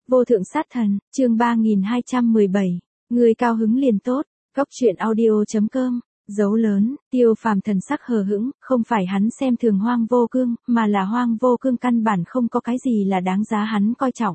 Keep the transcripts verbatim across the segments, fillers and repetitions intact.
Vô thượng sát thần, chương ba nghìn hai trăm mười bảy. Người cao hứng liền tốt. Góc truyện audio chấm com. Dấu lớn, Tiêu Phàm thần sắc hờ hững, không phải hắn xem thường Hoang Vô Cương, mà là Hoang Vô Cương căn bản không có cái gì là đáng giá hắn coi trọng.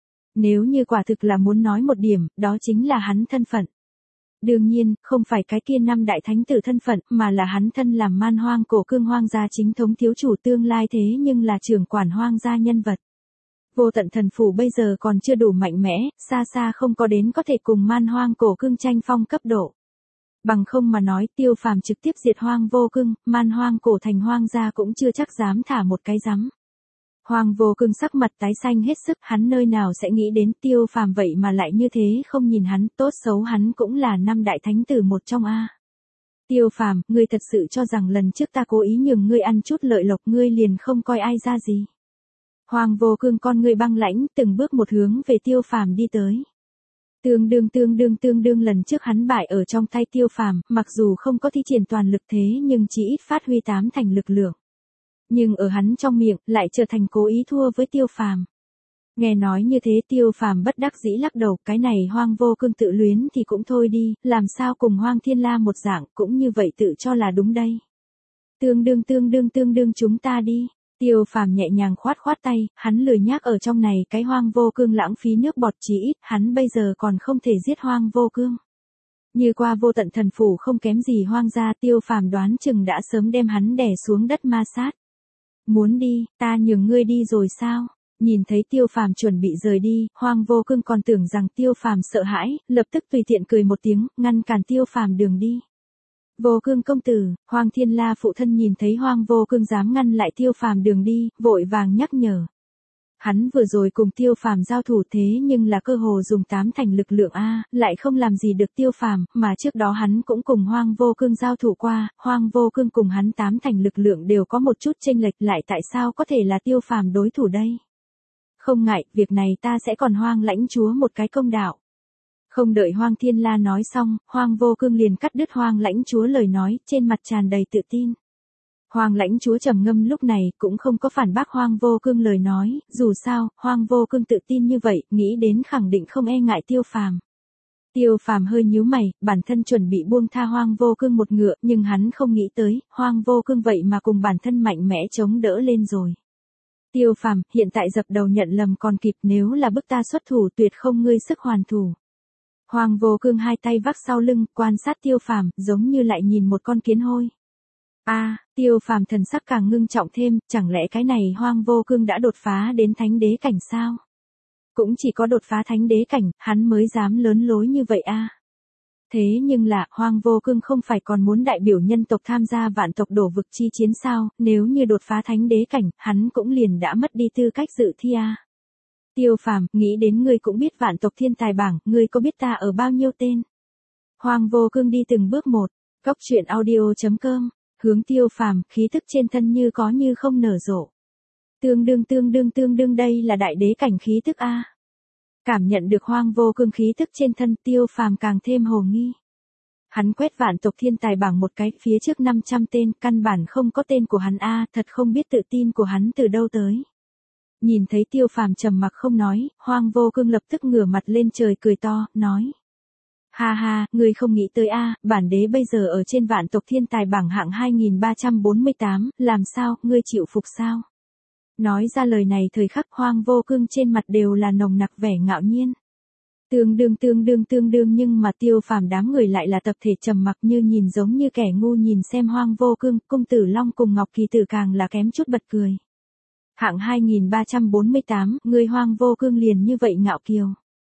Nếu như quả thực là muốn nói một điểm, đó chính là hắn thân phận. Đương nhiên, không phải cái kia năm đại thánh tử thân phận, mà là hắn thân làm Man Hoang Cổ Cương hoang gia chính thống thiếu chủ tương lai thế nhưng là trưởng quản hoang gia nhân vật. Vô tận thần phủ bây giờ còn chưa đủ mạnh mẽ, xa xa không có đến có thể cùng Man Hoang Cổ Cương tranh phong cấp độ. Bằng không mà nói, Tiêu Phàm trực tiếp diệt Hoang Vô Cương, Man Hoang Cổ thành hoang gia cũng chưa chắc dám thả một cái rắm. Hoang Vô Cương sắc mặt tái xanh hết sức, hắn nơi nào sẽ nghĩ đến Tiêu Phàm vậy mà lại như thế không nhìn hắn, tốt xấu hắn cũng là năm đại thánh tử một trong a. Tiêu Phàm, ngươi thật sự cho rằng lần trước ta cố ý nhường ngươi ăn chút lợi lộc ngươi liền không coi ai ra gì. Hoang Vô Cương con ngươi băng lãnh, từng bước một hướng về Tiêu Phàm đi tới. Tương đương tương đương tương đương lần trước hắn bại ở trong tay Tiêu Phàm, mặc dù không có thi triển toàn lực thế nhưng chỉ ít phát huy tám thành lực lượng. Nhưng ở hắn trong miệng, lại trở thành cố ý thua với Tiêu Phàm. Nghe nói như thế Tiêu Phàm bất đắc dĩ lắc đầu, cái này Hoang Vô Cương tự luyến thì cũng thôi đi, làm sao cùng Hoang Thiên La một dạng, cũng như vậy tự cho là đúng đây. Tương đương tương đương tương đương chúng ta đi. Tiêu Phàm nhẹ nhàng khoát khoát tay, hắn lười nhác ở trong này cái Hoang Vô Cương lãng phí nước bọt, chí ít, hắn bây giờ còn không thể giết Hoang Vô Cương. Như qua vô tận thần phủ không kém gì hoang gia, Tiêu Phàm đoán chừng đã sớm đem hắn đè xuống đất ma sát. Muốn đi, ta nhường ngươi đi rồi sao? Nhìn thấy Tiêu Phàm chuẩn bị rời đi, Hoang Vô Cương còn tưởng rằng Tiêu Phàm sợ hãi, lập tức tùy tiện cười một tiếng, ngăn cản Tiêu Phàm đường đi. Vô Cương công tử, Hoang Thiên La phụ thân nhìn thấy Hoang Vô Cương dám ngăn lại Tiêu Phàm đường đi, vội vàng nhắc nhở. Hắn vừa rồi cùng Tiêu Phàm giao thủ thế nhưng là cơ hồ dùng tám thành lực lượng a, lại không làm gì được Tiêu Phàm, mà trước đó hắn cũng cùng Hoang Vô Cương giao thủ qua, Hoang Vô Cương cùng hắn tám thành lực lượng đều có một chút chênh lệch, lại tại sao có thể là Tiêu Phàm đối thủ đây? Không ngại, việc này ta sẽ còn Hoang lãnh chúa một cái công đạo. Không đợi Hoang Thiên La nói xong, Hoang Vô Cương liền cắt đứt Hoang lãnh chúa lời nói, trên mặt tràn đầy tự tin. Hoang lãnh chúa trầm ngâm lúc này cũng không có phản bác Hoang Vô Cương lời nói, dù sao, Hoang Vô Cương tự tin như vậy, nghĩ đến khẳng định không e ngại Tiêu Phàm. Tiêu Phàm hơi nhíu mày, bản thân chuẩn bị buông tha Hoang Vô Cương một ngựa, nhưng hắn không nghĩ tới, Hoang Vô Cương vậy mà cùng bản thân mạnh mẽ chống đỡ lên rồi. Tiêu Phàm, hiện tại dập đầu nhận lầm còn kịp, nếu là bức ta xuất thủ tuyệt không ngươi sức hoàn thủ. Hoang Vô Cương hai tay vác sau lưng, quan sát Tiêu Phàm, giống như lại nhìn một con kiến hôi. A, à, Tiêu Phàm thần sắc càng ngưng trọng thêm, chẳng lẽ cái này Hoang Vô Cương đã đột phá đến thánh đế cảnh sao? Cũng chỉ có đột phá thánh đế cảnh, hắn mới dám lớn lối như vậy a. À. Thế nhưng là, Hoang Vô Cương không phải còn muốn đại biểu nhân tộc tham gia vạn tộc đổ vực chi chiến sao, nếu như đột phá thánh đế cảnh, hắn cũng liền đã mất đi tư cách dự thi a. À. Tiêu Phàm, nghĩ đến ngươi cũng biết vạn tộc thiên tài bảng, ngươi có biết ta ở bao nhiêu tên? Hoang Vô Cương đi từng bước một, góc truyện audio chấm com, hướng Tiêu Phàm, khí tức trên thân như có như không nở rộ. Tương đương tương đương tương đương đây là đại đế cảnh khí tức a. Cảm nhận được Hoang Vô Cương khí tức trên thân, Tiêu Phàm càng thêm hồ nghi. Hắn quét vạn tộc thiên tài bảng một cái, phía trước năm trăm tên, căn bản không có tên của hắn a, thật không biết tự tin của hắn từ đâu tới. Nhìn thấy Tiêu Phàm trầm mặc không nói, Hoang Vô Cương lập tức ngửa mặt lên trời cười to, nói. Ha ha, ngươi không nghĩ tới a, bản đế bây giờ ở trên vạn tộc thiên tài bảng hạng hai nghìn ba trăm bốn mươi tám, làm sao, ngươi chịu phục sao? Nói ra lời này thời khắc Hoang Vô Cương trên mặt đều là nồng nặc vẻ ngạo nhiên. Tương đương tương đương tương đương nhưng mà Tiêu Phàm đám người lại là tập thể trầm mặc như nhìn giống như kẻ ngu nhìn xem Hoang Vô Cương, Cung Tử Long cùng Ngọc Kỳ Tử càng là kém chút bật cười. Hạng hai nghìn ba trăm bốn mươi tám, ngươi Hoang Vô Cương liền như vậy ngạo kiều.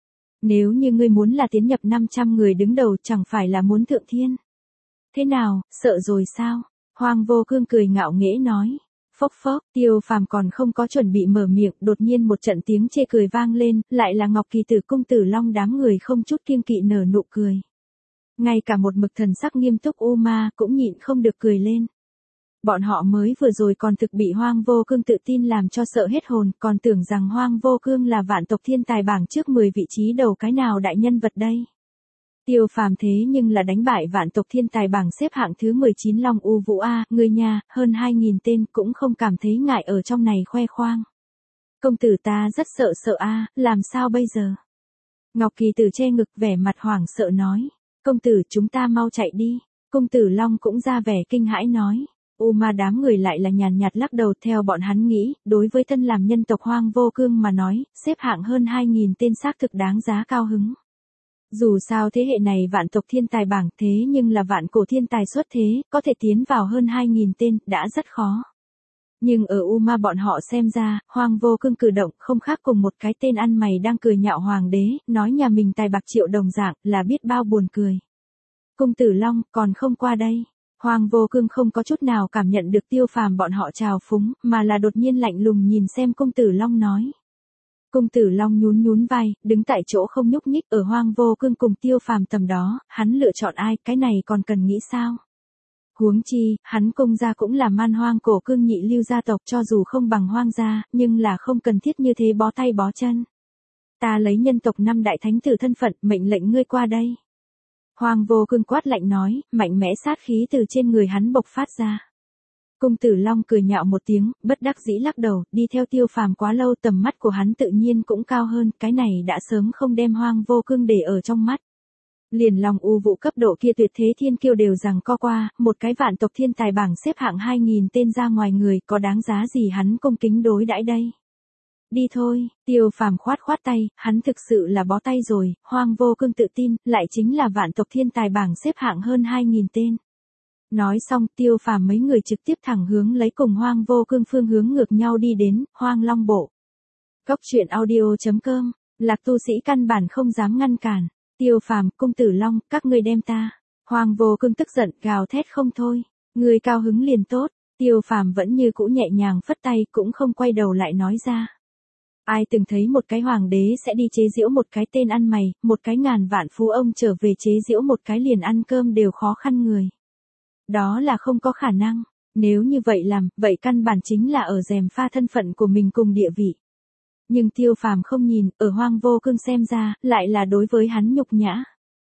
Nếu như ngươi muốn là tiến nhập năm trăm người đứng đầu chẳng phải là muốn thượng thiên. Thế nào, sợ rồi sao? Hoang Vô Cương cười ngạo nghễ nói. Phốc phốc, Tiêu Phàm còn không có chuẩn bị mở miệng, đột nhiên một trận tiếng chê cười vang lên, lại là Ngọc Kỳ Tử Cung Tử Long đám người không chút kiêng kỵ nở nụ cười. Ngay cả một mực thần sắc nghiêm túc U Ma cũng nhịn không được cười lên. Bọn họ mới vừa rồi còn thực bị Hoang Vô Cương tự tin làm cho sợ hết hồn, còn tưởng rằng Hoang Vô Cương là vạn tộc thiên tài bảng trước mười vị trí đầu cái nào đại nhân vật đây. Tiêu Phàm thế nhưng là đánh bại vạn tộc thiên tài bảng xếp hạng thứ mười chín Long U Vũ A, người nhà, hơn hai nghìn tên cũng không cảm thấy ngại ở trong này khoe khoang. Công tử ta rất sợ sợ a, làm sao bây giờ? Ngọc Kỳ Tử che ngực vẻ mặt hoảng sợ nói. Công tử chúng ta mau chạy đi. Công tử Long cũng ra vẻ kinh hãi nói. U mà đám người lại là nhàn nhạt lắc đầu theo bọn hắn nghĩ, đối với thân làm nhân tộc Hoang Vô Cương mà nói, xếp hạng hơn hai nghìn tên xác thực đáng giá cao hứng. Dù sao thế hệ này vạn tộc thiên tài bảng thế nhưng là vạn cổ thiên tài xuất thế, có thể tiến vào hơn hai nghìn tên, đã rất khó. Nhưng ở U Ma bọn họ xem ra, Hoang Vô Cương cử động không khác cùng một cái tên ăn mày đang cười nhạo hoàng đế, nói nhà mình tài bạc triệu đồng dạng, là biết bao buồn cười. Công tử Long, còn không qua đây. Hoang Vô Cương không có chút nào cảm nhận được Tiêu Phàm bọn họ trào phúng, mà là đột nhiên lạnh lùng nhìn xem công tử Long nói. Công tử Long nhún nhún vai, đứng tại chỗ không nhúc nhích, ở Hoang Vô Cương cùng Tiêu Phàm tầm đó, hắn lựa chọn ai, cái này còn cần nghĩ sao? Huống chi, hắn công gia cũng là man hoang cổ cương nhị lưu gia tộc, cho dù không bằng hoang gia, nhưng là không cần thiết như thế bó tay bó chân. Ta lấy nhân tộc năm đại thánh tử thân phận, mệnh lệnh ngươi qua đây. Hoang Vô Cương quát lạnh nói, mạnh mẽ sát khí từ trên người hắn bộc phát ra. Công tử Long cười nhạo một tiếng, bất đắc dĩ lắc đầu, đi theo Tiêu Phàm quá lâu tầm mắt của hắn tự nhiên cũng cao hơn, cái này đã sớm không đem Hoang Vô Cương để ở trong mắt. Liền Long U Vụ cấp độ kia tuyệt thế thiên kiêu đều rằng co qua, một cái vạn tộc thiên tài bảng xếp hạng hai nghìn tên ra ngoài người, có đáng giá gì hắn cung kính đối đãi đây. Đi thôi, Tiêu Phàm khoát khoát tay, hắn thực sự là bó tay rồi, Hoang Vô Cương tự tin, lại chính là vạn tộc thiên tài bảng xếp hạng hơn hai nghìn tên. Nói xong, Tiêu Phàm mấy người trực tiếp thẳng hướng lấy cùng Hoang Vô Cương phương hướng ngược nhau đi đến, Hoang Long Bộ. Cốc truyện audio chấm com, Lạc tu sĩ căn bản không dám ngăn cản. Tiêu Phàm, công tử Long, các ngươi đem ta. Hoang Vô Cương tức giận, gào thét không thôi. Người cao hứng liền tốt. Tiêu Phàm vẫn như cũ nhẹ nhàng phất tay, cũng không quay đầu lại nói ra. Ai từng thấy một cái hoàng đế sẽ đi chế giễu một cái tên ăn mày, một cái ngàn vạn phú ông trở về chế giễu một cái liền ăn cơm đều khó khăn người. Đó là không có khả năng. Nếu như vậy làm, vậy căn bản chính là ở rèm pha thân phận của mình cùng địa vị. Nhưng Tiêu Phàm không nhìn, ở Hoang Vô Cương xem ra, lại là đối với hắn nhục nhã.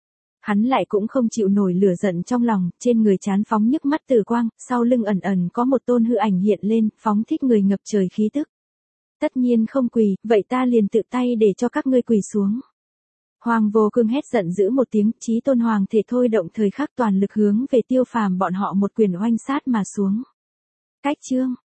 Hắn lại cũng không chịu nổi lửa giận trong lòng, trên người chán phóng nhức mắt tử quang, sau lưng ẩn ẩn có một tôn hư ảnh hiện lên, phóng thích người ngập trời khí tức. Tất nhiên không quỳ, vậy ta liền tự tay để cho các ngươi quỳ xuống. Hoang Vô Cương hét giận dữ một tiếng, chí tôn hoàng thể thôi động thời khắc toàn lực hướng về Tiêu Phàm bọn họ một quyền oanh sát mà xuống. Cách chương